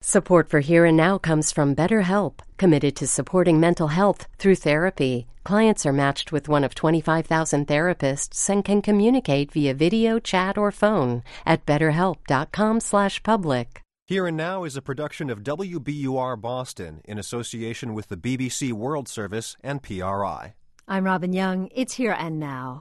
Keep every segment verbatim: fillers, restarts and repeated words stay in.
Support for Here and Now comes from BetterHelp, committed to supporting mental health through therapy. Clients are matched with one of twenty-five thousand therapists and can communicate via video, chat, or phone at betterhelp.com slash public. Here and Now is a production of W B U R Boston in association with the B B C World Service and P R I. I'm Robin Young. It's Here and Now.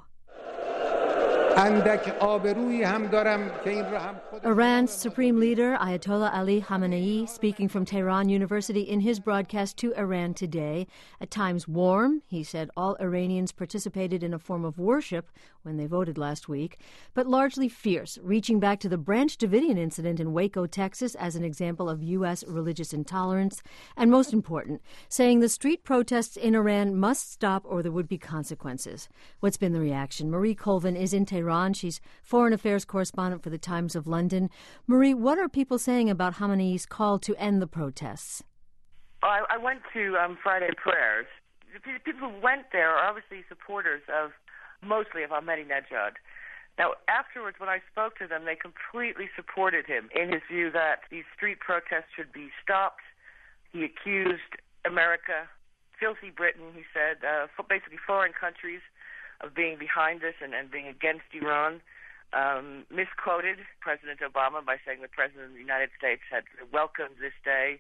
Iran's supreme leader, Ayatollah Ali Khamenei, speaking from Tehran University in his broadcast to Iran today. At times warm, he said all Iranians participated in a form of worship when they voted last week, but largely fierce, reaching back to the Branch Davidian incident in Waco, Texas, as an example of U S religious intolerance, and most important, saying the street protests in Iran must stop or there would be consequences. What's been the reaction? Marie Colvin is in Tehran. She's foreign affairs correspondent for the Times of London. Marie, what are people saying about Khamenei's call to end the protests? Well, I, I went to um, Friday prayers. The people who went there are obviously supporters of mostly of Ahmadinejad. Now, afterwards, when I spoke to them, they completely supported him in his view that these street protests should be stopped. He accused America, filthy Britain, he said, uh, basically foreign countries, of being behind this and, and being against Iran. Um, misquoted President Obama by saying the President of the United States had welcomed this day.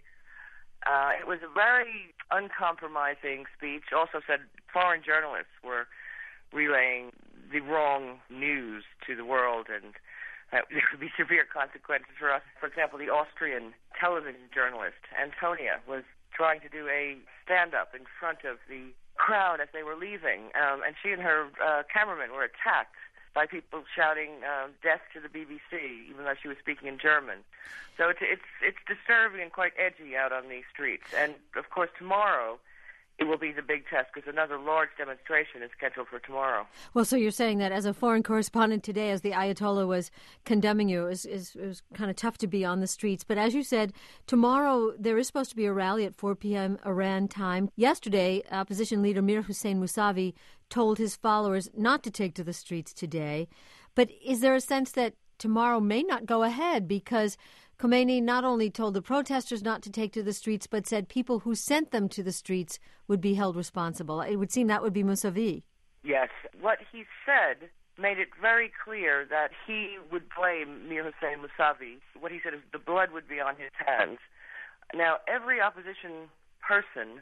Uh, it was a very uncompromising speech. Also said foreign journalists were relaying the wrong news to the world, and uh, there could be severe consequences for us. For example, the Austrian television journalist, Antonia, was trying to do a stand-up in front of the crowd as they were leaving, um, and she and her uh, cameraman were attacked by people shouting uh, death to the B B C, even though she was speaking in German. So it's, it's, it's disturbing and quite edgy out on these streets. And, of course, tomorrow it will be the big test because another large demonstration is scheduled for tomorrow. Well, so you're saying that as a foreign correspondent today, as the Ayatollah was condemning you, it was, it was kind of tough to be on the streets. But as you said, tomorrow there is supposed to be a rally at four p.m. Iran time. Yesterday, opposition leader Mir Hossein Mousavi told his followers not to take to the streets today. But is there a sense that tomorrow may not go ahead because Khomeini not only told the protesters not to take to the streets, but said people who sent them to the streets would be held responsible? It would seem that would be Mousavi. Yes. What he said made it very clear that he would blame Mir Hossein Mousavi. What he said is the blood would be on his hands. Now, every opposition person,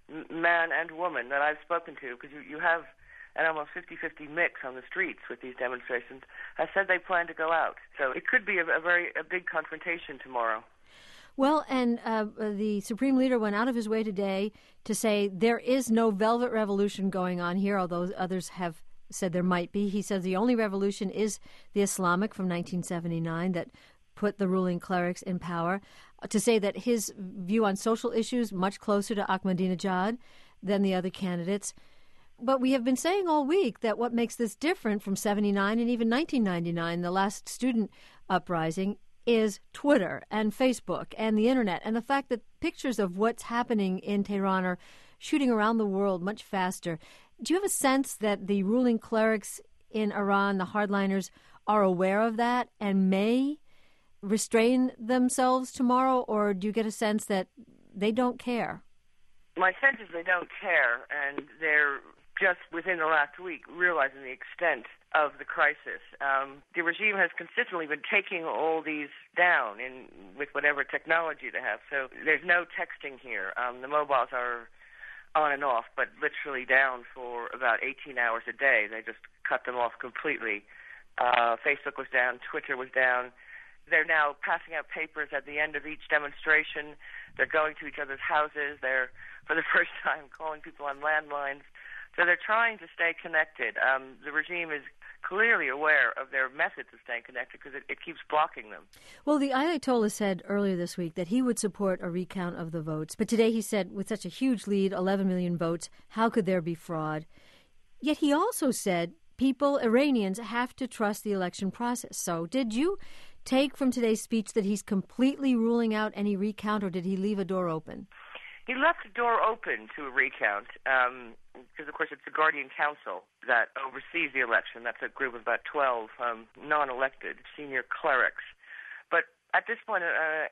man and woman, that I've spoken to, because you, you have an almost fifty-fifty mix on the streets with these demonstrations, has said they plan to go out. So it could be a, a very a big confrontation tomorrow. Well, and uh, the Supreme Leader went out of his way today to say there is no velvet revolution going on here, although others have said there might be. He says the only revolution is the Islamic from nineteen seventy-nine that put the ruling clerics in power. To say that his view on social issues much closer to Ahmadinejad than the other candidates. But we have been saying all week that what makes this different from seventy-nine and even nineteen ninety-nine, the last student uprising, is Twitter and Facebook and the Internet, and the fact that pictures of what's happening in Tehran are shooting around the world much faster. Do you have a sense that the ruling clerics in Iran, the hardliners, are aware of that and may restrain themselves tomorrow, or do you get a sense that they don't care? My sense is they don't care, and they're just within the last week realizing the extent of the crisis. Um, the regime has consistently been taking all these down in with whatever technology they have. So there's no texting here. Um, the mobiles are on and off, but literally down for about eighteen hours a day. They just cut them off completely. Uh, Facebook was down. Twitter was down. They're now passing out papers at the end of each demonstration. They're going to each other's houses. They're, for the first time, calling people on landlines. So they're trying to stay connected. Um, the regime is clearly aware of their methods of staying connected because it, it keeps blocking them. Well, the Ayatollah said earlier this week that he would support a recount of the votes. But today he said, with such a huge lead, eleven million votes, how could there be fraud? Yet he also said people, Iranians, have to trust the election process. So did you take from today's speech that he's completely ruling out any recount, or did he leave a door open? He left the door open to a recount um, because, of course, it's the Guardian Council that oversees the election. That's a group of about twelve um, non-elected senior clerics. But at this point, uh,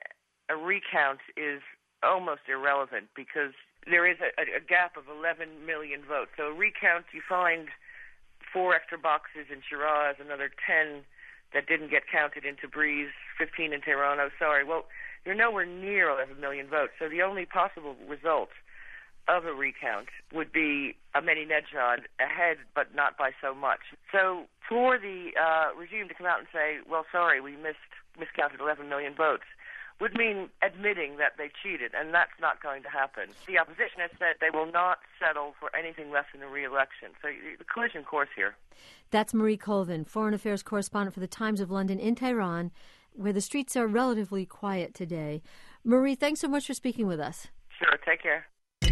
a recount is almost irrelevant because there is a, a gap of eleven million votes. So a recount, you find four extra boxes in Shiraz, another ten that didn't get counted in Tabriz, fifteen in Tehran. Oh, sorry. Well, you're nowhere near eleven million votes. So the only possible result of a recount would be Ahmadinejad ahead, but not by so much. So for the uh, regime to come out and say, well, sorry, we missed miscounted eleven million votes, would mean admitting that they cheated, and that's not going to happen. The opposition has said they will not settle for anything less than a re-election. So the collision course here. That's Marie Colvin, foreign affairs correspondent for the Times of London in Tehran, where the streets are relatively quiet today. Marie, thanks so much for speaking with us. Sure, take care.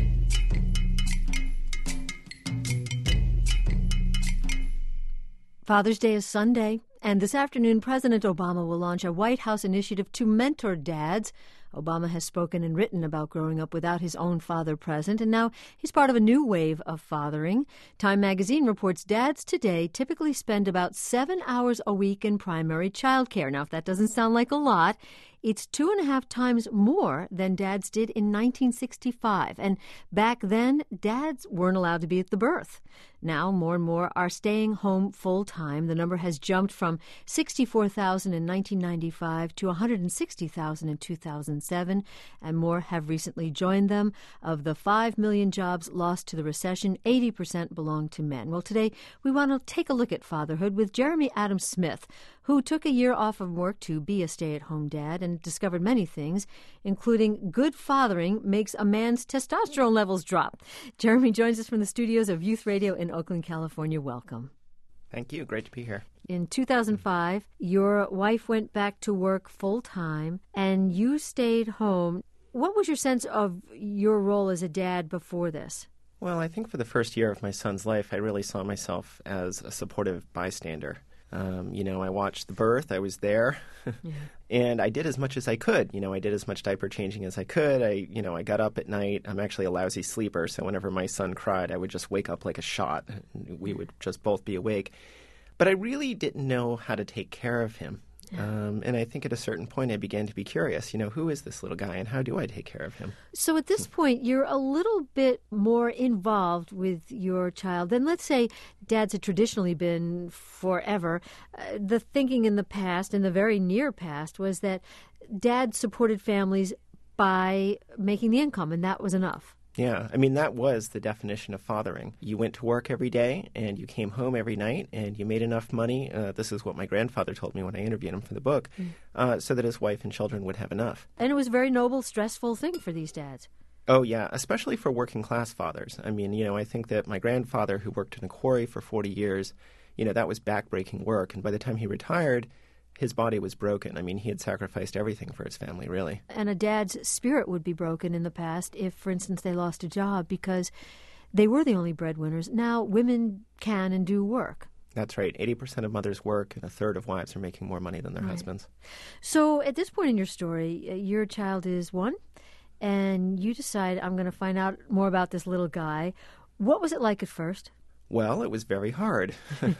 Father's Day is Sunday, and this afternoon President Obama will launch a White House initiative to mentor dads. Obama has spoken and written about growing up without his own father present, and now he's part of a new wave of fathering. Time magazine reports dads today typically spend about seven hours a week in primary childcare. Now, if that doesn't sound like a lot, it's two and a half times more than dads did in nineteen sixty-five. And back then, dads weren't allowed to be at the birth. Now, more and more are staying home full-time. The number has jumped from sixty-four thousand in nineteen ninety-five to one hundred sixty thousand in two thousand seven, and more have recently joined them. Of the five million jobs lost to the recession, eighty percent belong to men. Well, today we want to take a look at fatherhood with Jeremy Adams Smith, who took a year off of work to be a stay-at-home dad and discovered many things, including good fathering makes a man's testosterone levels drop. Jeremy joins us from the studios of Youth Radio in Oakland, California. Welcome. Thank you. Great to be here. In two thousand five, your wife went back to work full-time, and you stayed home. What was your sense of your role as a dad before this? Well, I think for the first year of my son's life, I really saw myself as a supportive bystander. Um, you know, I watched the birth. I was there. Yeah. And I did as much as I could. You know, I did as much diaper changing as I could. I, you know, I got up at night. I'm actually a lousy sleeper, so whenever my son cried, I would just wake up like a shot. We would just both be awake. But I really didn't know how to take care of him. Um, and I think at a certain point I began to be curious, you know, who is this little guy and how do I take care of him? So at this point, you're a little bit more involved with your child than, let's say, dads had traditionally been forever. Uh, the thinking in the past, in the very near past, was that dads supported families by making the income, and that was enough. Yeah, I mean, that was the definition of fathering. You went to work every day, and you came home every night, and you made enough money. Uh, this is what my grandfather told me when I interviewed him for the book, mm. uh, so that his wife and children would have enough. And it was a very noble, stressful thing for these dads. Oh, yeah, especially for working-class fathers. I mean, you know, I think that my grandfather, who worked in a quarry for forty years, you know, that was back-breaking work, and by the time he retired, his body was broken. I mean, he had sacrificed everything for his family, really. And a dad's spirit would be broken in the past if, for instance, they lost a job because they were the only breadwinners. Now women can and do work. That's right. eighty percent of mothers work, and a third of wives are making more money than their right. husbands. So at this point in your story, your child is one, and you decide, I'm going to find out more about this little guy. What was it like at first? Well, it was very hard.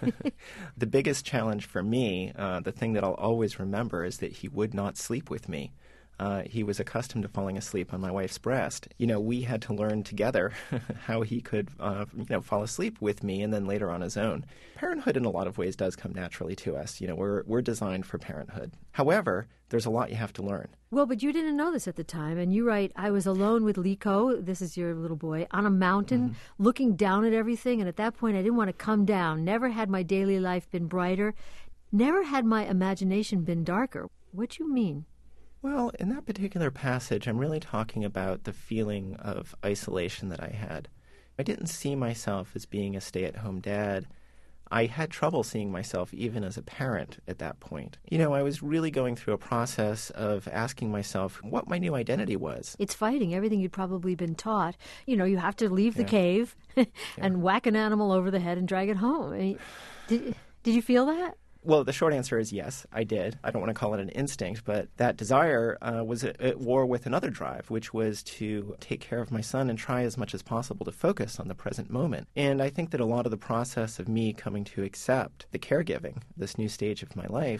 The biggest challenge for me, uh, the thing that I'll always remember, is that he would not sleep with me. Uh, he was accustomed to falling asleep on my wife's breast. You know, we had to learn together how he could, uh, you know, fall asleep with me and then later on his own. Parenthood in a lot of ways does come naturally to us. You know, we're we're designed for parenthood. However, there's a lot you have to learn. Well, but you didn't know this at the time, and you write, I was alone with Liko, this is your little boy, on a mountain, mm-hmm. looking down at everything, and at that point I didn't want to come down. Never had my daily life been brighter. Never had my imagination been darker. What do you mean? Well, in that particular passage, I'm really talking about the feeling of isolation that I had. I didn't see myself as being a stay-at-home dad. I had trouble seeing myself even as a parent at that point. You know, I was really going through a process of asking myself what my new identity was. It's fighting everything you'd probably been taught. You know, you have to leave the yeah. cave and yeah. whack an animal over the head and drag it home. I mean, did, did you feel that? Well, the short answer is yes, I did. I don't want to call it an instinct, but that desire uh, was at, at war with another drive, which was to take care of my son and try as much as possible to focus on the present moment. And I think that a lot of the process of me coming to accept the caregiving, this new stage of my life,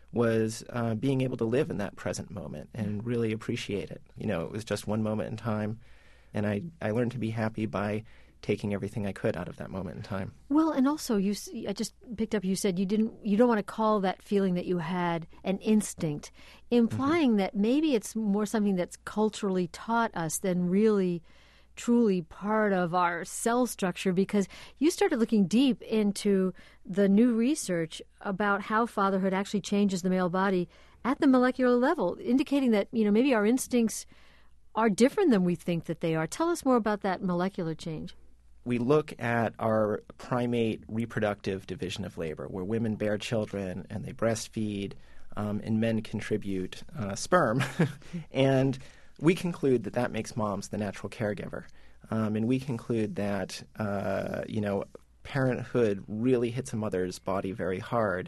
was uh, being able to live in that present moment and really appreciate it. You know, it was just one moment in time, and I, I learned to be happy by taking everything I could out of that moment in time. Well, and also, you, I just picked up, you said you didn't, you don't want to call that feeling that you had an instinct, implying mm-hmm. that maybe it's more something that's culturally taught us than really, truly part of our cell structure, because you started looking deep into the new research about how fatherhood actually changes the male body at the molecular level, indicating that, you know, maybe our instincts are different than we think that they are. Tell us more about that molecular change. We look at our primate reproductive division of labor, where women bear children and they breastfeed, um, and men contribute uh, sperm. And we conclude that that makes moms the natural caregiver. Um, and we conclude that, uh, you know, parenthood really hits a mother's body very hard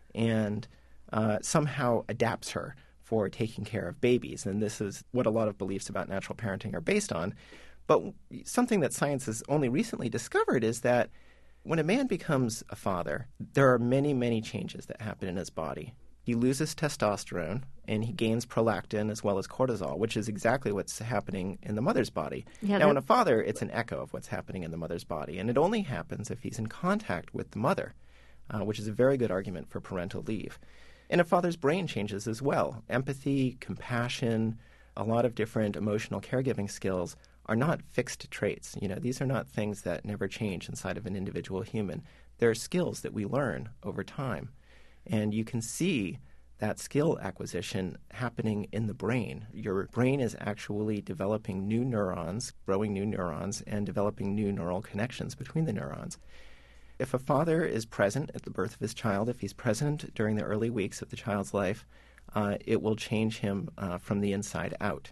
and uh, somehow adapts her for taking care of babies. And this is what a lot of beliefs about natural parenting are based on. But something that science has only recently discovered is that when a man becomes a father, there are many, many changes that happen in his body. He loses testosterone, and he gains prolactin as well as cortisol, which is exactly what's happening in the mother's body. Yeah, now, in a father, it's an echo of what's happening in the mother's body, and it only happens if he's in contact with the mother, uh, which is a very good argument for parental leave. And a father's brain changes as well. Empathy, compassion, a lot of different emotional caregiving skills are not fixed traits. You know, these are not things that never change inside of an individual human. They're skills that we learn over time. And you can see that skill acquisition happening in the brain. Your brain is actually developing new neurons, growing new neurons, and developing new neural connections between the neurons. If a father is present at the birth of his child, if he's present during the early weeks of the child's life, uh, it will change him uh, from the inside out.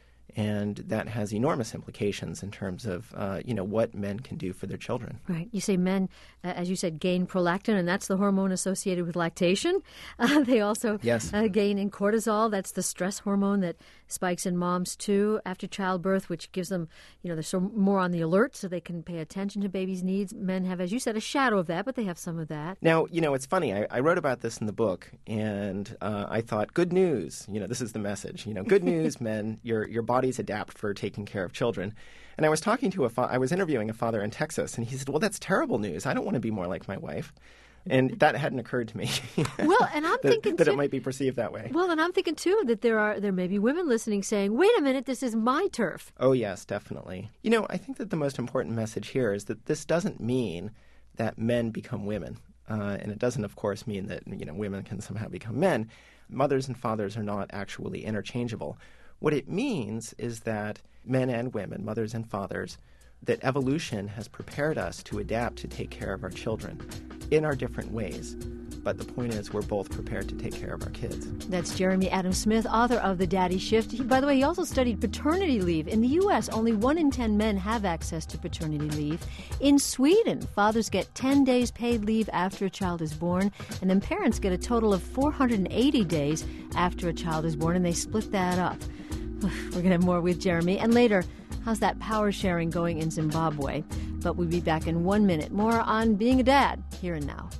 And that has enormous implications in terms of, uh, you know, what men can do for their children. Right. You say men, uh, as you said, gain prolactin, and that's the hormone associated with lactation. Uh, they also yes. uh, gain in cortisol. That's the stress hormone that spikes in moms, too, after childbirth, which gives them, you know, they're so more on the alert so they can pay attention to babies' needs. Men have, as you said, a shadow of that, but they have some of that. Now, you know, it's funny. I, I wrote about this in the book, and uh, I thought, good news. You know, this is the message. You know, good news, men. Your your bodies adapt for taking care of children. And I was talking to a fa- I was interviewing a father in Texas, and he said, well, that's terrible news. I don't want to be more like my wife. And that hadn't occurred to me. Well, and I'm that, thinking that too, it might be perceived that way. Well, and I'm thinking too that there are there may be women listening saying, "Wait a minute, this is my turf." Oh yes, definitely. You know, I think that the most important message here is that this doesn't mean that men become women, uh, and it doesn't, of course, mean that you know women can somehow become men. Mothers and fathers are not actually interchangeable. What it means is that men and women, mothers and fathers, that evolution has prepared us to adapt to take care of our children in our different ways. But the point is, we're both prepared to take care of our kids. That's Jeremy Adams-Smith, author of The Daddy Shift. He, by the way, he also studied paternity leave. In the U S, only one in ten men have access to paternity leave. In Sweden, fathers get ten days paid leave after a child is born, and then parents get a total of four hundred eighty days after a child is born, and they split that up. We're going to have more with Jeremy. And later, how's that power sharing going in Zimbabwe? But we'll be back in one minute. More on being a dad, here and now.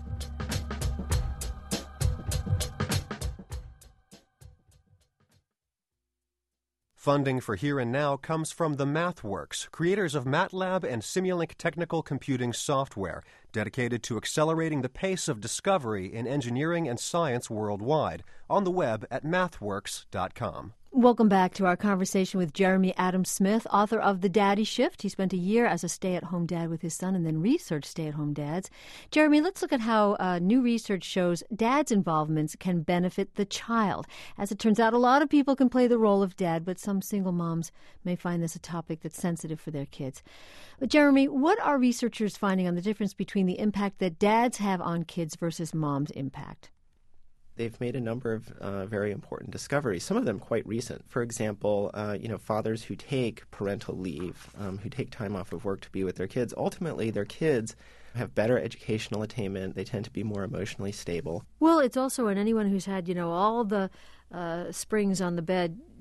Funding for Here and Now comes from the MathWorks, creators of MATLAB and Simulink technical computing software, dedicated to accelerating the pace of discovery in engineering and science worldwide, on the web at mathworks dot com. Welcome back to our conversation with Jeremy Adams-Smith, author of The Daddy Shift. He spent a year as a stay-at-home dad with his son and then researched stay-at-home dads. Jeremy, let's look at how uh, new research shows dads' involvements can benefit the child. As it turns out, a lot of people can play the role of dad, but some single moms may find this a topic that's sensitive for their kids. But Jeremy, what are researchers finding on the difference between the impact that dads have on kids versus moms' impact? They've made a number of uh, very important discoveries, some of them quite recent. For example, uh, you know, fathers who take parental leave, um, who take time off of work to be with their kids, ultimately their kids have better educational attainment. They tend to be more emotionally stable. Well, it's also, and anyone who's had, you know, all the uh, springs on the bed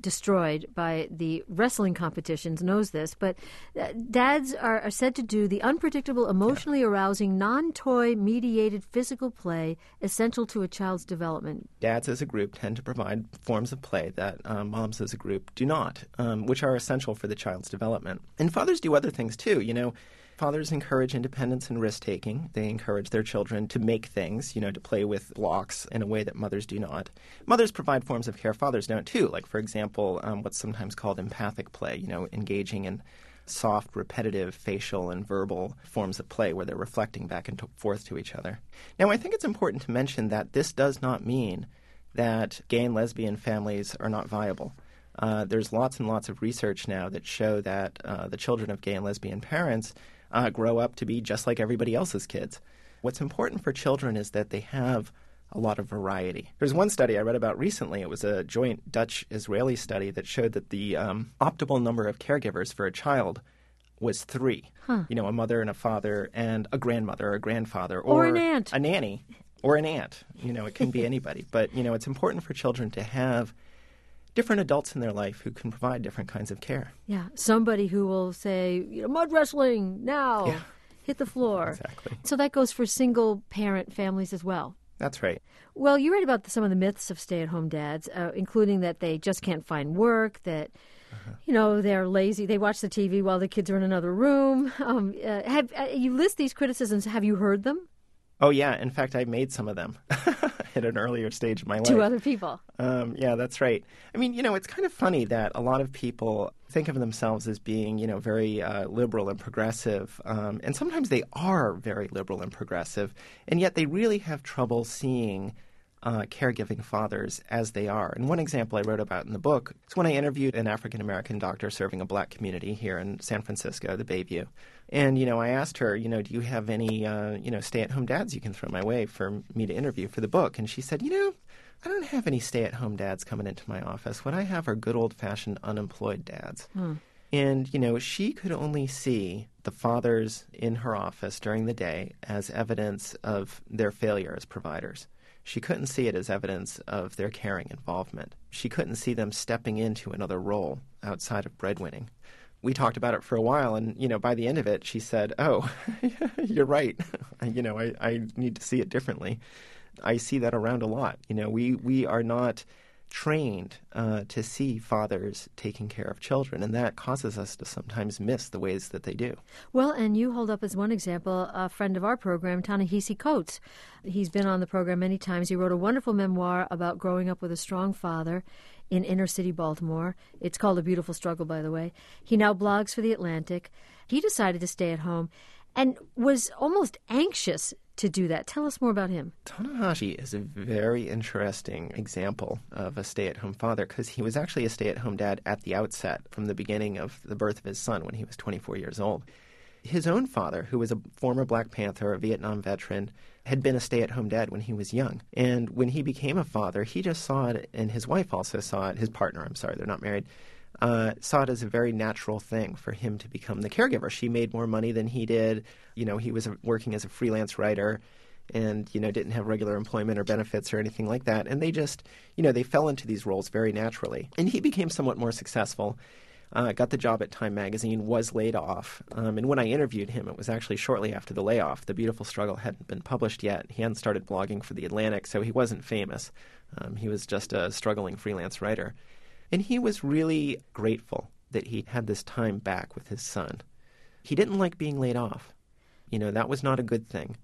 destroyed by the wrestling competitions knows this, but uh, dads are, are said to do the unpredictable, emotionally yeah. arousing, non-toy mediated physical play essential to a child's development. Dads as a group tend to provide forms of play that um, moms as a group do not, um, which are essential for the child's development. And fathers do other things too, you know. Fathers encourage independence and risk-taking. They encourage their children to make things, you know, to play with blocks in a way that mothers do not. Mothers provide forms of care fathers don't too, like, for example, um, what's sometimes called empathic play, you know, engaging in soft, repetitive facial and verbal forms of play where they're reflecting back and forth to each other. Now, I think it's important to mention that this does not mean that gay and lesbian families are not viable. Uh, there's lots and lots of research now that show that uh, the children of gay and lesbian parents Uh, grow up to be just like everybody else's kids. What's important for children is that they have a lot of variety. There's one study I read about recently. It was a joint Dutch-Israeli study that showed that the um, optimal number of caregivers for a child was three. Huh. You know, a mother and a father and a grandmother or a grandfather. Or, or an aunt. A nanny. Or an aunt. You know, it can be anybody. But, you know, it's important for children to have different adults in their life who can provide different kinds of care. Yeah, somebody who will say, you know, mud wrestling now, yeah. hit the floor. Exactly. So that goes for single-parent families as well. That's right. Well, you write about the, some of the myths of stay-at-home dads, uh, including that they just can't find work, that, uh-huh. you know, they're lazy, they watch the T V while the kids are in another room. Um, uh, have uh, you list these criticisms. Have you heard them? Oh, yeah. In fact, I made some of them at an earlier stage of my life. To other people. Um, yeah, that's right. I mean, you know, it's kind of funny that a lot of people think of themselves as being, you know, very uh, liberal and progressive. Um, and sometimes they are very liberal and progressive. And yet they really have trouble seeing uh, caregiving fathers as they are. And one example I wrote about in the book is when I interviewed an African-American doctor serving a black community here in San Francisco, the Bayview. And, you know, I asked her, you know, do you have any, uh, you know, stay-at-home dads you can throw my way for me to interview for the book? And she said, you know, I don't have any stay-at-home dads coming into my office. What I have are good old-fashioned unemployed dads. Hmm. And, you know, she could only see the fathers in her office during the day as evidence of their failure as providers. She couldn't see it as evidence of their caring involvement. She couldn't see them stepping into another role outside of breadwinning. We talked about it for a while, and, you know, by the end of it, she said, oh, you're right. you know, I, I need to see it differently. I see that around a lot. You know, we, we are not trained uh, to see fathers taking care of children, and that causes us to sometimes miss the ways that they do. Well, and you hold up as one example a friend of our program, Ta-Nehisi Coates. He's been on the program many times. He wrote a wonderful memoir about growing up with a strong father in inner-city Baltimore. It's called A Beautiful Struggle, by the way. He now blogs for The Atlantic. He decided to stay at home and was almost anxious to do that. Tell us more about him. Ta-Nehisi is a very interesting example of a stay-at-home father because he was actually a stay-at-home dad at the outset from the beginning of the birth of his son when he was twenty-four years old. His own father, who was a former Black Panther, a Vietnam veteran, had been a stay-at-home dad when he was young. And when he became a father, he just saw it, and his wife also saw it, his partner, I'm sorry, they're not married, uh, saw it as a very natural thing for him to become the caregiver. She made more money than he did. You know, he was working as a freelance writer and, you know, didn't have regular employment or benefits or anything like that. And they just, you know, they fell into these roles very naturally. And he became somewhat more successful. Uh, got the job at Time Magazine, was laid off. Um, and when I interviewed him, it was actually shortly after the layoff. The Beautiful Struggle hadn't been published yet. He hadn't started blogging for The Atlantic, so he wasn't famous. Um, he was just a struggling freelance writer. And he was really grateful that he had this time back with his son. He didn't like being laid off. You know, that was not a good thing.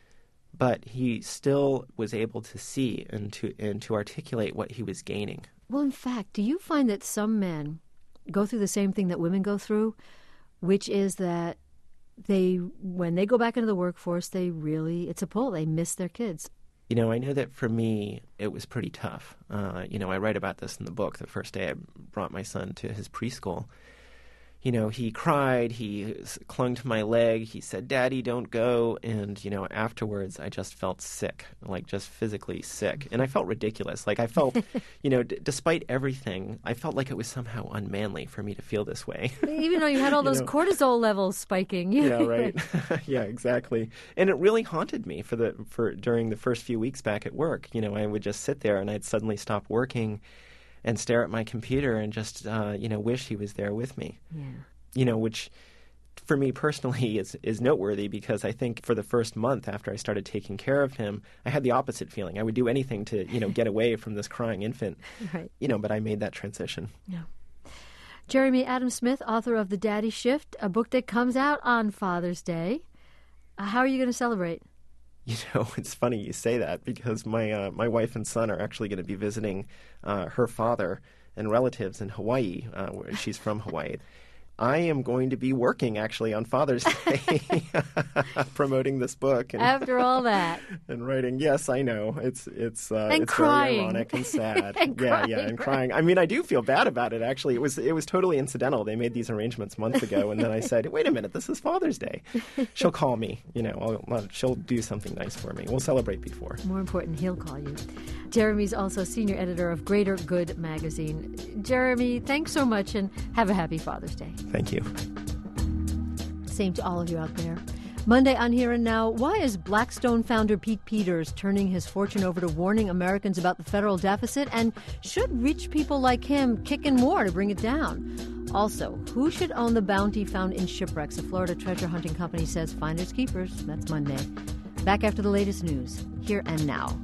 But he still was able to see and to, and to articulate what he was gaining. Well, in fact, do you find that some men go through the same thing that women go through, which is that they, when they go back into the workforce, they really, it's a pull. They miss their kids. You know, I know that for me, it was pretty tough. Uh, you know, I write about this in the book. The first day I brought my son to his preschool, you know, he cried, he clung to my leg, he said, "Daddy, don't go." And, you know, afterwards, I just felt sick, like just physically sick. And I felt ridiculous. Like I felt, you know, d- despite everything, I felt like it was somehow unmanly for me to feel this way. Even though you had all those you know? cortisol levels spiking. Yeah, right. Yeah, exactly. And it really haunted me for the for during the first few weeks back at work. You know, I would just sit there and I'd suddenly stop working. and stare at my computer and just, uh, you know, wish he was there with me. Yeah. You know, which for me personally is, is noteworthy because I think for the first month after I started taking care of him, I had the opposite feeling. I would do anything to, you know, get away from this crying infant. Right. You know, but I made that transition. Yeah. Jeremy Adams-Smith, author of The Daddy Shift, a book that comes out on Father's Day. Uh, how are you going to celebrate? You know, it's funny you say that because my uh, my wife and son are actually going to be visiting uh, her father and relatives in Hawaii. Uh, where she's from Hawaii. I am going to be working, actually, on Father's Day, promoting this book. And, After all that. And writing. Yes, I know. It's it's uh, and it's crying. very ironic and sad. and yeah, crying, yeah, and right. crying. I mean, I do feel bad about it, actually. It was it was totally incidental. They made these arrangements months ago, and then I said, wait a minute, this is Father's Day. She'll call me. You know, I'll, she'll do something nice for me. We'll celebrate before. More important, he'll call you. Jeremy's also senior editor of Greater Good magazine. Jeremy, thanks so much, and have a happy Father's Day. Thank you. Same to all of you out there. Monday on Here and Now, why is Blackstone founder Pete Peters turning his fortune over to warning Americans about the federal deficit? And should rich people like him kick in more to bring it down? Also, who should own the bounty found in shipwrecks? A Florida treasure hunting company says finders keepers. That's Monday. Back after the latest news. Here and Now.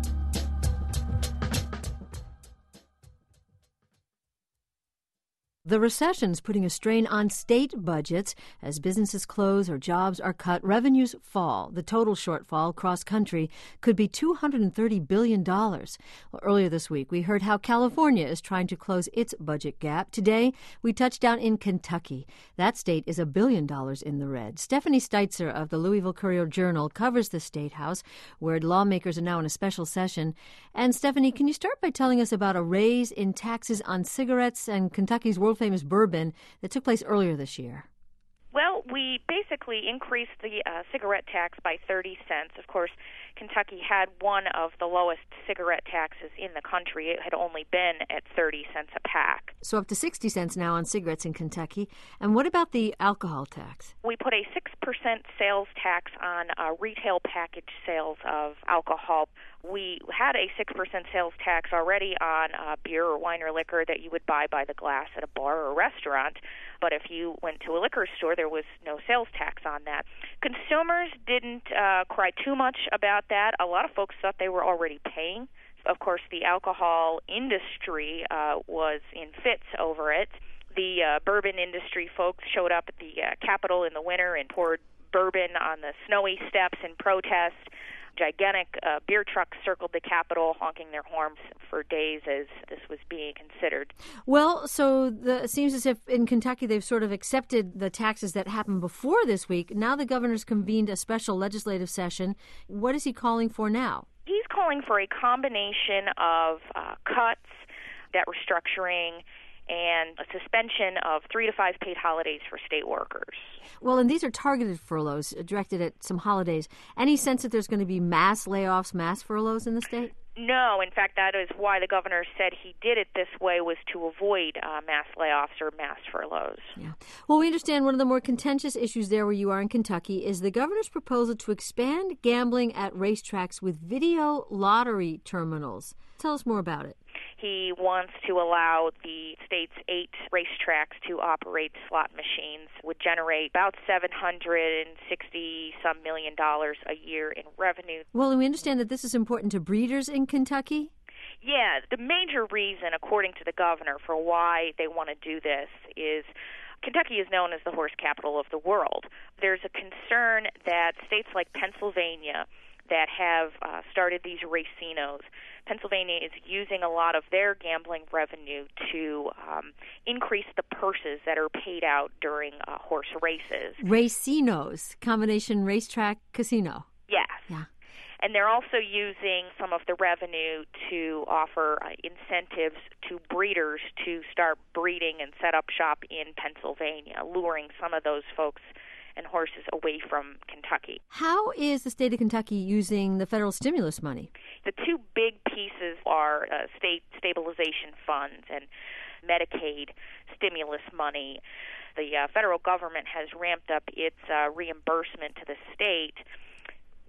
The recession's putting a strain on state budgets. As businesses close or jobs are cut, revenues fall. The total shortfall cross-country could be two hundred thirty billion dollars. Well, earlier this week, we heard how California is trying to close its budget gap. Today, we touched down in Kentucky. That state is a billion dollars in the red. Stephanie Steitzer of the Louisville Courier-Journal covers the State House, where lawmakers are now in a special session. And Stephanie, can you start by telling us about a raise in taxes on cigarettes and Kentucky's world famous bourbon that took place earlier this year? Well, we basically increased the uh, cigarette tax by thirty cents. Of course, Kentucky had one of the lowest cigarette taxes in the country. It had only been at thirty cents a pack. So up to sixty cents now on cigarettes in Kentucky. And what about the alcohol tax? We put a six percent sales tax on uh, retail package sales of alcohol. We had a six percent sales tax already on uh, beer or wine or liquor that you would buy by the glass at a bar or a restaurant. But if you went to a liquor store, there was no sales tax on that. Consumers didn't uh, cry too much about that. A lot of folks thought they were already paying. Of course, the alcohol industry uh, was in fits over it. The uh, bourbon industry folks showed up at the uh, Capitol in the winter and poured bourbon on the snowy steps in protest. Gigantic uh, beer trucks circled the Capitol, honking their horns for days as this was being considered. Well, so the, it seems as if in Kentucky they've sort of accepted the taxes that happened before this week. Now the governor's convened a special legislative session. What is he calling for now? He's calling for a combination of uh, cuts, debt restructuring, and a suspension of three to five paid holidays for state workers. Well, and these are targeted furloughs directed at some holidays. Any sense that there's going to be mass layoffs, mass furloughs in the state? No. In fact, that is why the governor said he did it this way, was to avoid uh, mass layoffs or mass furloughs. Yeah. Well, we understand one of the more contentious issues there where you are in Kentucky is the governor's proposal to expand gambling at racetracks with video lottery terminals. Tell us more about it. He wants to allow the state's eight racetracks to operate slot machines, would generate about seven hundred sixty some million dollars a year in revenue. Well, and we understand that this is important to breeders in Kentucky. Yeah, the major reason, according to the governor, for why they want to do this is Kentucky is known as the horse capital of the world. There's a concern that states like Pennsylvania that have uh, started these racinos, Pennsylvania is using a lot of their gambling revenue to um, increase the purses that are paid out during uh, horse races. Racinos, combination racetrack casino. Yes. Yeah. And they're also using some of the revenue to offer uh, incentives to breeders to start breeding and set up shop in Pennsylvania, luring some of those folks and horses away from Kentucky. How is the state of Kentucky using the federal stimulus money? The two big pieces are uh, state stabilization funds and Medicaid stimulus money. The uh, federal government has ramped up its uh, reimbursement to the state.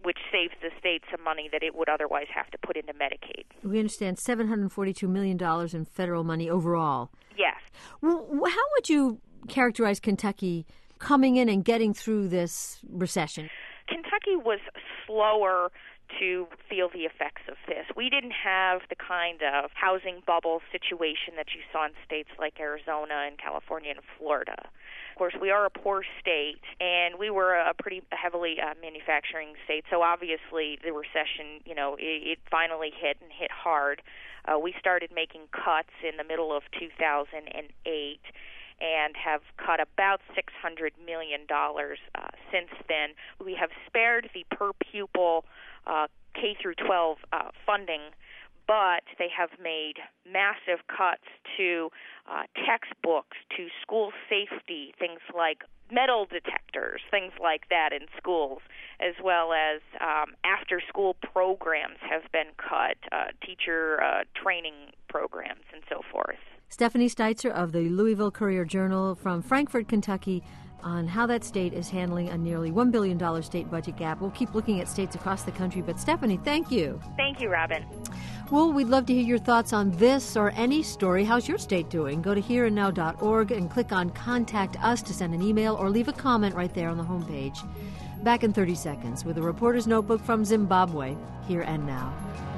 which saves the state some money that it would otherwise have to put into Medicaid. We understand seven hundred forty-two million dollars in federal money overall. Yes. Well, how would you characterize Kentucky coming in and getting through this recession? Kentucky was slower to feel the effects of this. We didn't have the kind of housing bubble situation that you saw in states like Arizona and California and Florida. Of course, we are a poor state, and we were a pretty heavily uh, manufacturing state, so obviously the recession, you know, it, it finally hit and hit hard. Uh, we started making cuts in the middle of two thousand eight and have cut about six hundred million dollars uh, since then. We have spared the per-pupil uh, K through twelve uh, funding, but they have made massive cuts to uh, textbooks, to school safety, things like metal detectors, things like that in schools, as well as um, after-school programs have been cut, uh, teacher uh, training programs, and so forth. Stephanie Steitzer of the Louisville Courier-Journal from Frankfort, Kentucky, on how that state is handling a nearly one billion dollars state budget gap. We'll keep looking at states across the country, but Stephanie, thank you. Thank you, Robin. Well, we'd love to hear your thoughts on this or any story. How's your state doing? Go to here and now dot org and click on Contact Us to send an email or leave a comment right there on the homepage. Back in thirty seconds with a reporter's notebook from Zimbabwe, Here and Now.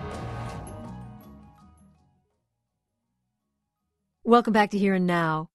Welcome back to Here and Now.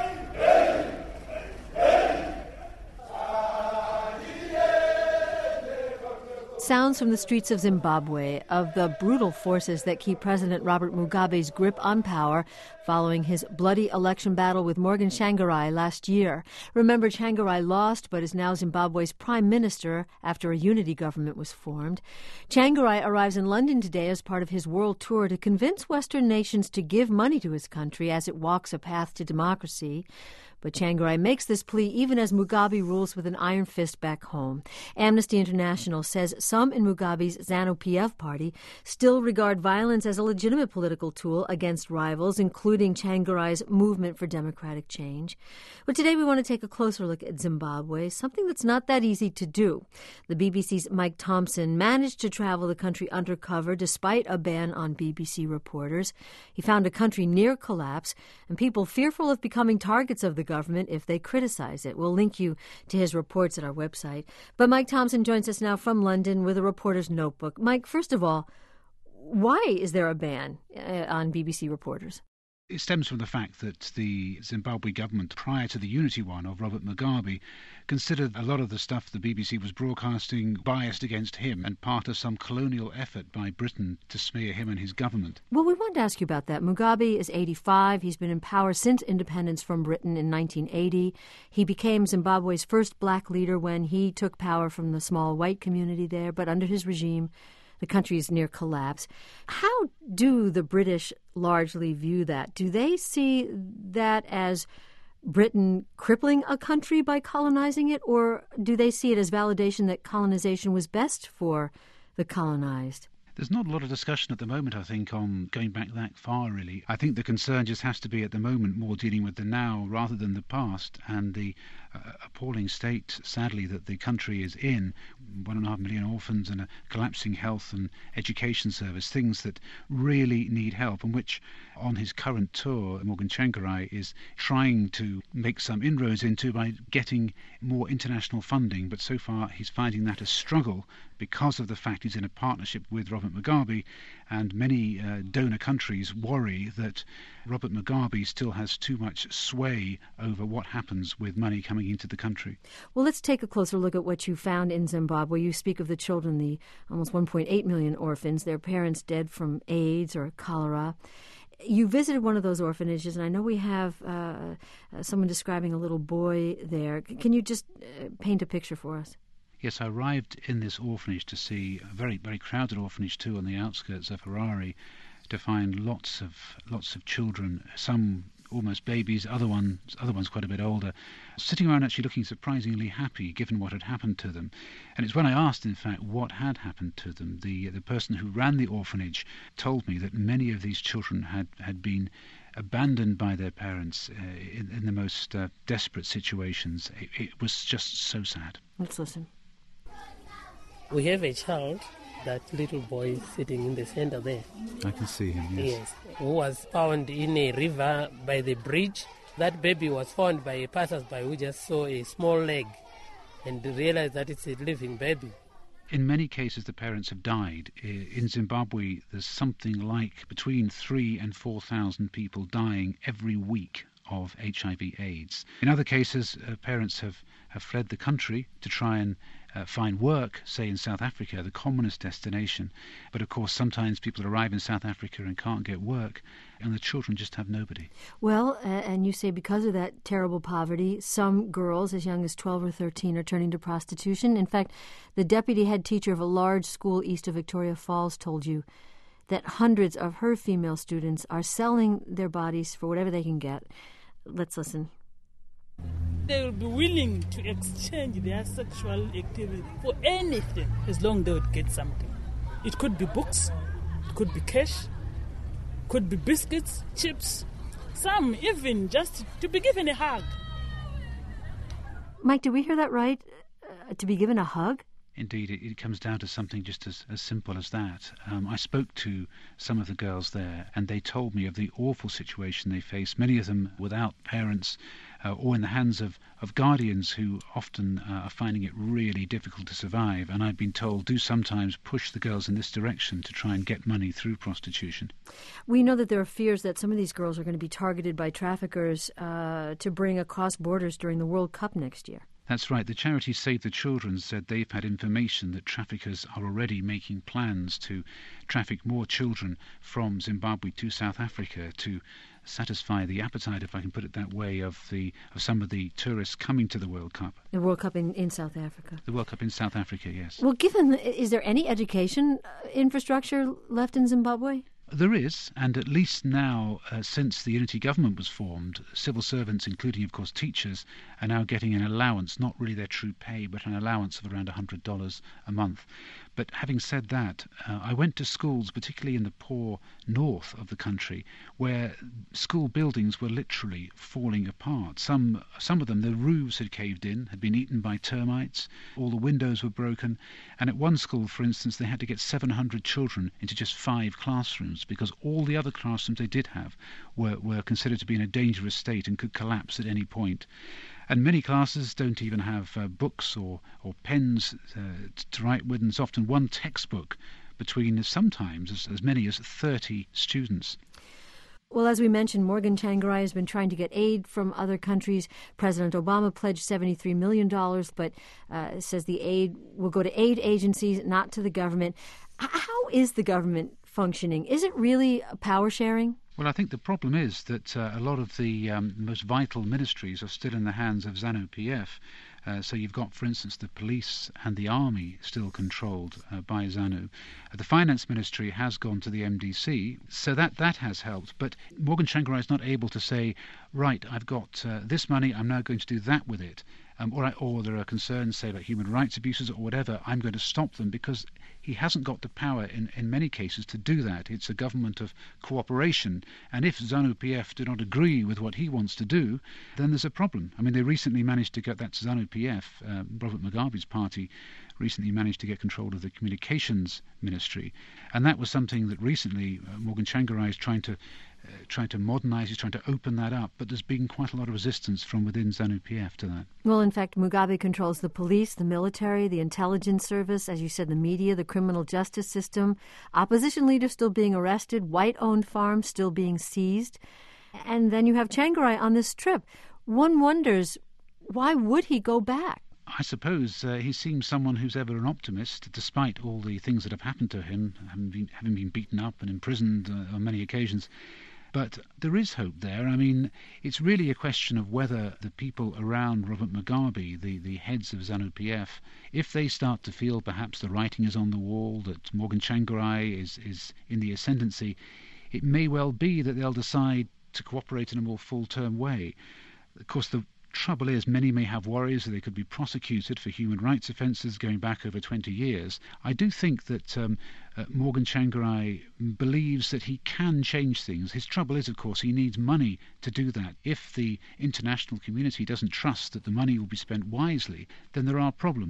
Sounds from the streets of Zimbabwe of the brutal forces that keep President Robert Mugabe's grip on power following his bloody election battle with Morgan Tsvangirai last year. Remember, Tsvangirai lost but is now Zimbabwe's prime minister after a unity government was formed. Tsvangirai arrives in London today as part of his world tour to convince Western nations to give money to his country as it walks a path to democracy. But Tsvangirai makes this plea even as Mugabe rules with an iron fist back home. Amnesty International says some in Mugabe's ZANU-P F party still regard violence as a legitimate political tool against rivals, including Tsvangirai's movement for democratic change. But today we want to take a closer look at Zimbabwe, something that's not that easy to do. The B B C's Mike Thompson managed to travel the country undercover despite a ban on B B C reporters. He found a country near collapse and people fearful of becoming targets of the government if they criticize it. We'll link you to his reports at our website. But Mike Thompson joins us now from London with a reporter's notebook. Mike, first of all, why is there a ban uh, on B B C reporters? It stems from the fact that the Zimbabwe government, prior to the unity one of Robert Mugabe, considered a lot of the stuff the B B C was broadcasting biased against him and part of some colonial effort by Britain to smear him and his government. Well, we wanted to ask you about that. Mugabe is eighty-five. He's been in power since independence from Britain in nineteen eighty. He became Zimbabwe's first black leader when he took power from the small white community there, but under his regime, the country is near collapse. How do the British largely view that? Do they see that as Britain crippling a country by colonizing it, or do they see it as validation that colonization was best for the colonized? There's not a lot of discussion at the moment, I think, on going back that far, really. I think the concern just has to be at the moment more dealing with the now rather than the past and the uh, appalling state, sadly, that the country is in. One and a half million orphans and a collapsing health and education service, things that really need help and which, on his current tour, Morgan Tsvangirai is trying to make some inroads into by getting more international funding. But so far he's finding that a struggle because of the fact he's in a partnership with Robert Mugabe, and many uh, donor countries worry that Robert Mugabe still has too much sway over what happens with money coming into the country. Well, let's take a closer look at what you found in Zimbabwe. You speak of the children, the almost one point eight million orphans, their parents dead from AIDS or cholera. You visited one of those orphanages, and I know we have uh, uh, someone describing a little boy there. Can you just uh, paint a picture for us? Yes, I arrived in this orphanage to see a very, very crowded orphanage too on the outskirts of Harare, to find lots of lots of children, some almost babies, other ones, other ones quite a bit older, sitting around actually looking surprisingly happy given what had happened to them. And it's when I asked, in fact, what had happened to them, the the person who ran the orphanage told me that many of these children had, had been abandoned by their parents uh, in, in the most uh, desperate situations. It, it was just so sad. Let's listen. We have a child, that little boy sitting in the center there. I can see him, yes. Yes, who was found in a river by the bridge. That baby was found by a passersby who just saw a small leg and realized that it's a living baby. In many cases, the parents have died. In Zimbabwe, there's something like between three and four thousand people dying every week of H I V AIDS. In other cases, uh, parents have, have fled the country to try and uh, find work, say in South Africa, the commonest destination. But of course, sometimes people arrive in South Africa and can't get work, and the children just have nobody. Well, uh, and you say because of that terrible poverty, some girls as young as twelve or thirteen are turning to prostitution. In fact, the deputy head teacher of a large school east of Victoria Falls told you that hundreds of her female students are selling their bodies for whatever they can get. Let's listen. They will be willing to exchange their sexual activity for anything as long as they would get something. It could be books, it could be cash, could be biscuits, chips, some even just to be given a hug. Mike, did we hear that right? Uh, to be given a hug? Indeed, it, it comes down to something just as, as simple as that. Um, I spoke to some of the girls there, and they told me of the awful situation they face, many of them without parents uh, or in the hands of, of guardians who often uh, are finding it really difficult to survive. And I've been told do sometimes push the girls in this direction to try and get money through prostitution. We know that there are fears that some of these girls are going to be targeted by traffickers uh, to bring across borders during the World Cup next year. That's right. The charity Save the Children said they've had information that traffickers are already making plans to traffic more children from Zimbabwe to South Africa to satisfy the appetite, if I can put it that way, of the of some of the tourists coming to the World Cup. The World Cup in, in South Africa. The World Cup in South Africa, yes. Well, given, is there any education infrastructure left in Zimbabwe? There is, and at least now, uh, since the unity government was formed, civil servants, including, of course, teachers, are now getting an allowance, not really their true pay, but an allowance of around one hundred dollars a month. But having said that, uh, I went to schools, particularly in the poor north of the country, where school buildings were literally falling apart. Some, some of them, the roofs had caved in, had been eaten by termites, all the windows were broken, and at one school, for instance, they had to get seven hundred children into just five classrooms, because all the other classrooms they did have were, were considered to be in a dangerous state and could collapse at any point. And many classes don't even have uh, books or, or pens uh, to write with, and it's often one textbook between sometimes as, as many as thirty students. Well, as we mentioned, Morgan Tsvangirai has been trying to get aid from other countries. President Obama pledged seventy-three million dollars, but uh, says the aid will go to aid agencies, not to the government. How is the government functioning? Is it really power sharing? Well, I think the problem is that uh, a lot of the um, most vital ministries are still in the hands of ZANU-P F. Uh, so you've got, for instance, the police and the army still controlled uh, by ZANU. Uh, the finance ministry has gone to the M D C, so that, that has helped. But Morgan Tsvangirai is not able to say, right, I've got uh, this money, I'm now going to do that with it. Um, or, or there are concerns, say, about human rights abuses or whatever, I'm going to stop them, because he hasn't got the power in, in many cases to do that. It's a government of cooperation, and if ZANU-P F do not agree with what he wants to do, then there's a problem. I mean, they recently managed to get that ZANU-P F, uh, Robert Mugabe's party, recently managed to get control of the communications ministry, and that was something that recently uh, Morgan Tsvangirai is trying to uh, trying to modernise, he's trying to open that up, but there's been quite a lot of resistance from within ZANU-P F to that. Well, in fact, Mugabe controls the police, the military, the intelligence service, as you said, the media, the criminal justice system, opposition leaders still being arrested, white-owned farms still being seized, and then you have Tsvangirai on this trip. One wonders, why would he go back? I suppose uh, he seems someone who's ever an optimist, despite all the things that have happened to him, having been, having been beaten up and imprisoned uh, on many occasions. But there is hope there. I mean, it's really a question of whether the people around Robert Mugabe, the, the heads of ZANU-P F, if they start to feel perhaps the writing is on the wall, that Morgan Tsvangirai is, is in the ascendancy, it may well be that they'll decide to cooperate in a more full-term way. Of course, the trouble is many may have worries that they could be prosecuted for human rights offences going back over twenty years. I do think that um, uh, Morgan Tsvangirai believes that he can change things. His trouble is, of course, he needs money to do that. If the international community doesn't trust that the money will be spent wisely, then there are problems.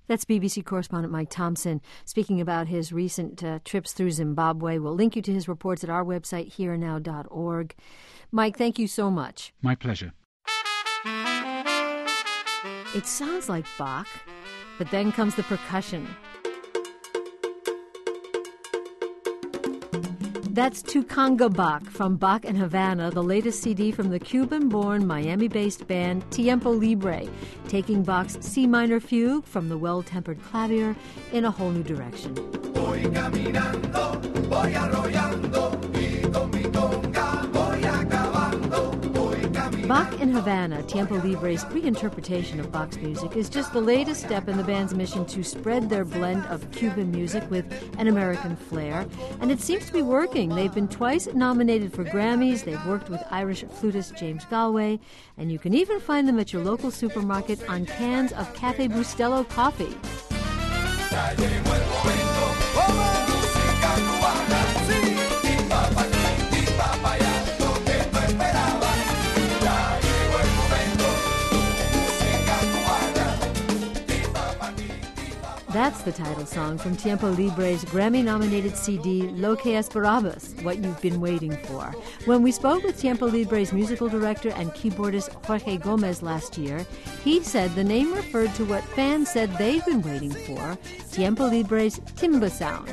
That's B B C correspondent Mike Thompson speaking about his recent uh, trips through Zimbabwe. We'll link you to his reports at our website, here and now dot org. Mike, thank you so much. My pleasure. It sounds like Bach, but then comes the percussion. That's Tucanga Bach from Bach and Havana, the latest C D from the Cuban-born, Miami-based band Tiempo Libre, taking Bach's C minor fugue from the well-tempered clavier in a whole new direction. Voy caminando, voy arrollando, y con mi conga voy acabando, voy caminando. Bach in Havana, Tiempo Libre's reinterpretation of Bach's music, is just the latest step in the band's mission to spread their blend of Cuban music with an American flair. And it seems to be working. They've been twice nominated for Grammys. They've worked with Irish flutist James Galway. And you can even find them at your local supermarket on cans of Cafe Bustelo coffee. That's the title song from Tiempo Libre's Grammy-nominated C D, Lo que esperabas, What You've Been Waiting For. When we spoke with Tiempo Libre's musical director and keyboardist Jorge Gomez last year, he said the name referred to what fans said they've been waiting for, Tiempo Libre's timba sound.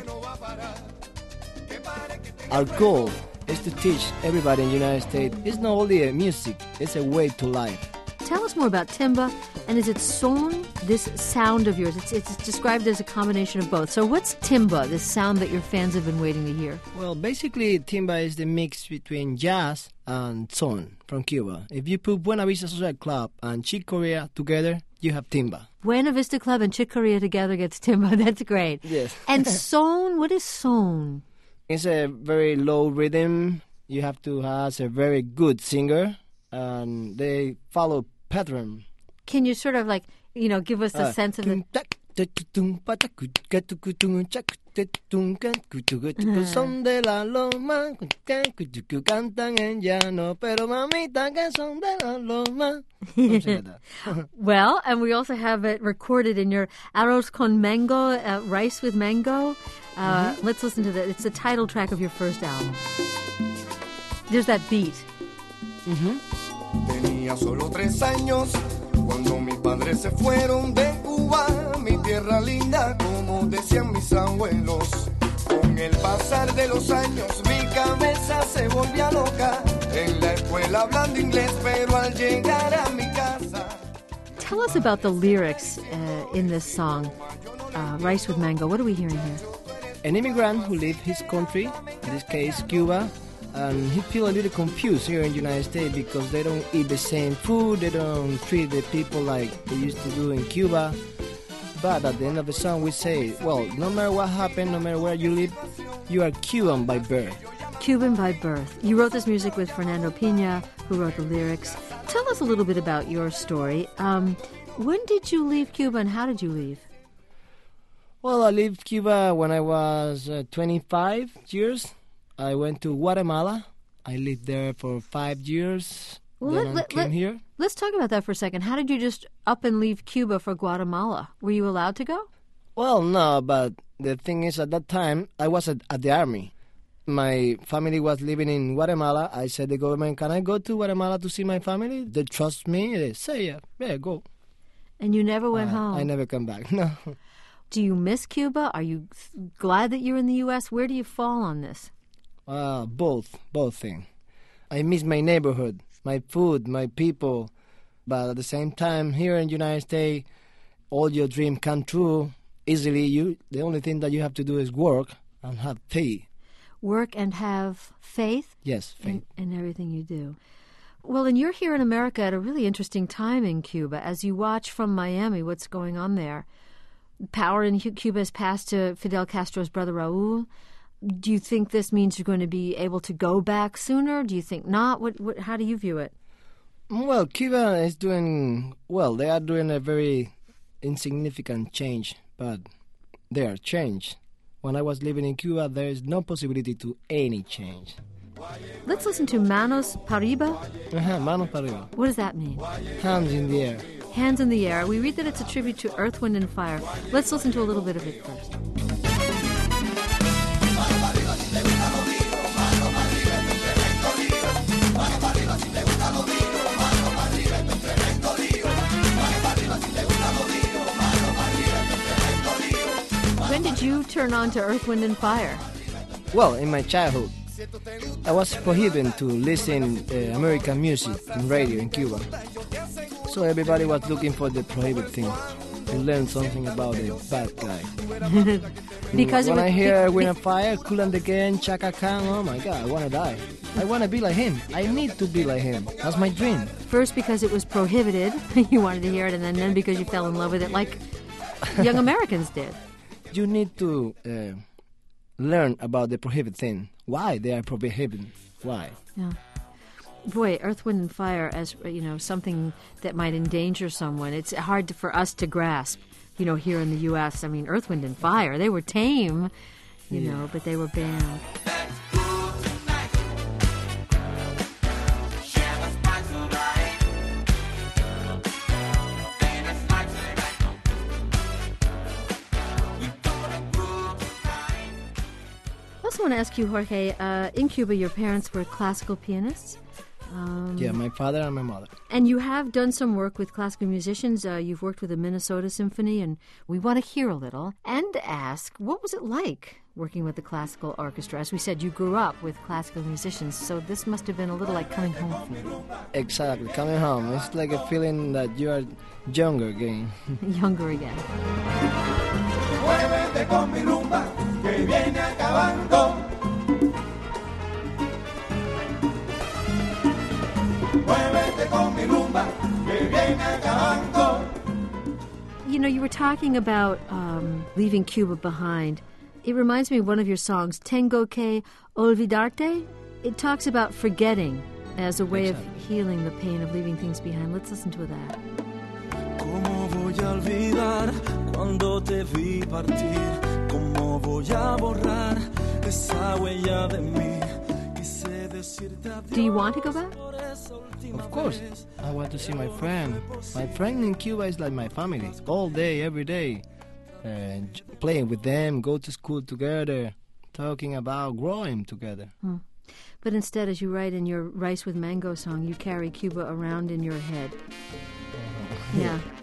Our goal is to teach everybody in the United States it's not only a music, it's a way to life. Tell us more about timba, and is it son, this sound of yours? It's, it's described as a combination of both. So what's timba, this sound that your fans have been waiting to hear? Well, basically, timba is the mix between jazz and son from Cuba. If you put Buena Vista Social Club and Chick Corea together, you have timba. Buena Vista Club and Chick Corea together gets timba. That's great. Yes. And son, what is son? It's a very low rhythm. You have to have a very good singer, and they follow pattern. Can you sort of like, you know, give us a uh, sense of it? Son de la loma, cantan en llano, pero mamita que son de la loma. Well, and we also have it recorded in your Arroz con Mango, uh, Rice with Mango. Uh, mm-hmm. Let's listen to that. It's the title track of your first album. There's that beat. Mm-hmm. Tenía solo tres años cuando mis padres se fueron de Cuba, mi tierra linda, como decían mis abuelos. Con el pasar de los años mi cabeza se volvía loca, en la escuela hablando inglés, pero al llegar a mi casa. Tell us about the lyrics uh, in this song, uh, Rice with Mango. What are we hearing here? An immigrant who left his country, in this case Cuba, and he feel a little confused here in the United States because they don't eat the same food, they don't treat the people like they used to do in Cuba. But at the end of the song we say, well, no matter what happened, no matter where you live, you are Cuban by birth. Cuban by birth. You wrote this music with Fernando Pina, who wrote the lyrics. Tell us a little bit about your story. Um, when did you leave Cuba and how did you leave? Well, I left Cuba when I was uh, twenty-five years. I went to Guatemala. I lived there for five years. Well, then let, I let, came let, here. Let's talk about that for a second. How did you just up and leave Cuba for Guatemala? Were you allowed to go? Well, no, but the thing is, at that time, I was at, at the army. My family was living in Guatemala. I said to the government, can I go to Guatemala to see my family? They trust me. They say, yeah, yeah, go. And you never went uh, home? I never come back, no. Do you miss Cuba? Are you glad that you're in the U S? Where do you fall on this? Uh, both, both things. I miss my neighborhood, my food, my people. But at the same time, here in the United States, all your dreams come true easily. You, the only thing that you have to do is work and have faith. Work and have faith? Yes, faith. In, in everything you do. Well, and you're here in America at a really interesting time in Cuba. As you watch from Miami what's going on there, power in Cuba has passed to Fidel Castro's brother Raul. Do you think this means you're going to be able to go back sooner? Do you think not? What, what, how do you view it? Well, Cuba is doing well. They are doing a very insignificant change, but they are changed. When I was living in Cuba, there is no possibility to any change. Let's listen to Manos Pariba. Uh-huh, Manos Pariba. What does that mean? Hands in the air. Hands in the Air. We read that it's a tribute to Earth, Wind and Fire. Let's listen to a little bit of it first. When did you turn on to Earth, Wind and Fire? Well, in my childhood, I was prohibited to listen uh, American music in radio in Cuba. So everybody was looking for the prohibited thing to learn something about the bad guy. Because when it was, I hear Wind and Fire, Kool and the Gang, Chaka Khan, oh my God, I want to die. I want to be like him. I need to be like him. That's my dream. First because it was prohibited, you wanted to hear it, and then, then because you fell in love with it like young Americans did. You need to uh, learn about the prohibited thing. Why they are prohibited? Why? Yeah. Boy, Earth, Wind and Fire as, you know, something that might endanger someone. It's hard to, for us to grasp, you know, here in the U S I mean, Earth, Wind and Fire, they were tame, you yeah. know, but they were banned. I also want to ask you, Jorge, uh, in Cuba your parents were classical pianists? Um, yeah, my father and my mother. And you have done some work with classical musicians. Uh, you've worked with the Minnesota Symphony, and we want to hear a little and ask, what was it like working with the classical orchestra? As we said, you grew up with classical musicians, so this must have been a little like coming home for you. Exactly, coming home. It's like a feeling that you are younger again. Younger again. Muévete con mi rumba, que viene acabando. Muévete con mi rumba, que viene acabando. You know, you were talking about um, leaving Cuba behind. It reminds me of one of your songs, Tengo que olvidarte. It talks about forgetting as a way exactly. of healing the pain of leaving things behind. Let's listen to that. ¿Cómo voy a olvidar cuando te vi partir? ¿Cómo voy a borrar esa huella de mí? Quise decirte adiós. Do you want to go back? Of course. I want to see my friend. My friend in Cuba is like my family. All day, every day. And playing with them, go to school together, talking about growing together. Hmm. But instead, as you write in your Rice with Mango song, you carry Cuba around in your head. Uh-huh. Yeah.